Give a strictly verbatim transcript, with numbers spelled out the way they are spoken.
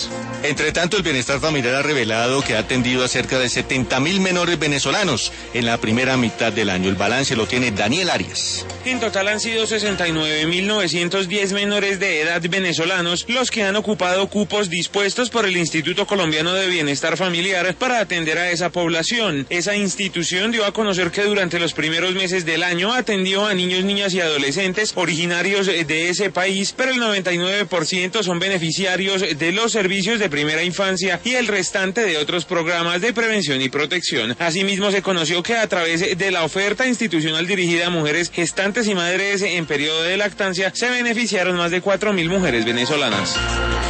Arias. Entre tanto, el Bienestar Familiar ha revelado que ha atendido a cerca de setenta mil menores venezolanos en la primera mitad del año. El balance lo tiene Daniel Arias. En total han sido sesenta y nueve mil novecientos diez menores de edad venezolanos los que han ocupado cupos dispuestos por el Instituto Colombiano de Bienestar Familiar para atender a esa población. Esa institución dio a conocer que durante los primeros meses del año atendió a niños, niñas y adolescentes originarios de ese país, pero el noventa y nueve por ciento son beneficiarios de los servicios de primera infancia y el restante de otros programas de prevención y protección. Asimismo, se conoció que a través de la oferta institucional dirigida a mujeres gestantes y madres en periodo de lactancia se beneficiaron más de cuatro mil mujeres venezolanas.